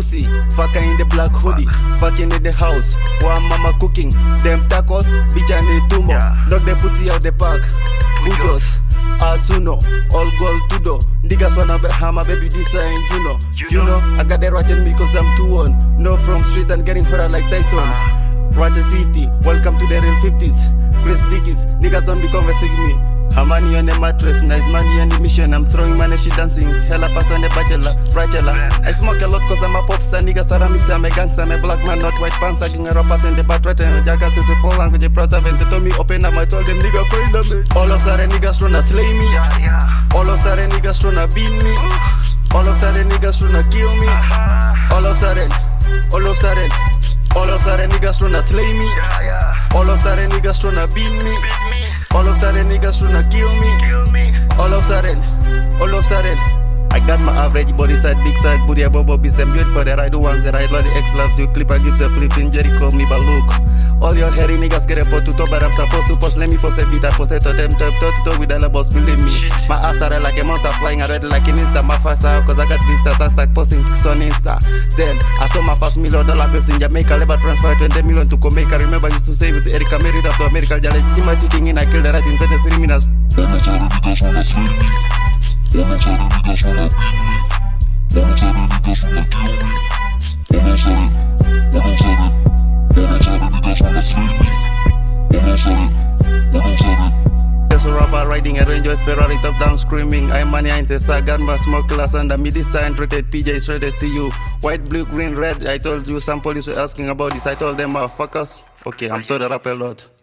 pussy, fucker in the black hoodie, fucking in the house, while mama cooking. Them tacos, bitch I need tumor. Knock the pussy out the park. Bujos, Asuno, all gold tudo. Niggas wanna be hammer, baby, this ain't you know. I got the ratchet me cause I'm too on. No from streets and getting hotter like Tyson. Ratchet City, welcome to the real 50s. Chris Dickies, niggas don't be conversing me. Money on the mattress, nice money on the mission. I'm throwing money, she dancing. Hella pass on the bachelor, I smoke a lot cause I'm a pop star. Niggas around me say I'm a gangster, I'm a black man, not white pants. Sagging a rappers in the bad threat and jackass is a full language, a preservant. They told me open up, I told them nigga find them. All of a sudden niggas tryna slay me. All of a sudden niggas tryna beat me. All of a sudden niggas tryna kill me. All of a sudden niggas tryna slay me. All of a sudden niggas tryna beat me. All of a sudden niggas tryna kill me. All of a sudden I got my average body side, big side, booty, bobo, be some beauty for the right ones, the right lot, the X loves you, Clipper gives a flipping, Jerry call me Baluk. All your hairy niggas get a pot to top, but I'm supposed to post, let me post a beat, I post it to them, toe to toe with the boss building me. My ass are like a monster flying, I read like an Insta, my fast out, cause I got vistas, I start posting pics on Insta. Then, I saw my first $1 million bills in Jamaica, labor transfer 20 million to Jamaica, remember I used to say with Erica, married after America, Jale, Jima cheating in, I killed the rat in 23 minutes. All of a sudden niggas wanna beat me. All of a sudden niggas wanna kill me. All of a sudden niggas wanna slay me. All of a sudden There's a rapper riding a Range Rover Ferrari top down screaming I'm money, I ain't a star, got my smoke class under me design rated PJ rated to you. White, blue, green, red, I told you some police were asking about this, I told them fuckers. Okay, I'm sorry, rap a lot.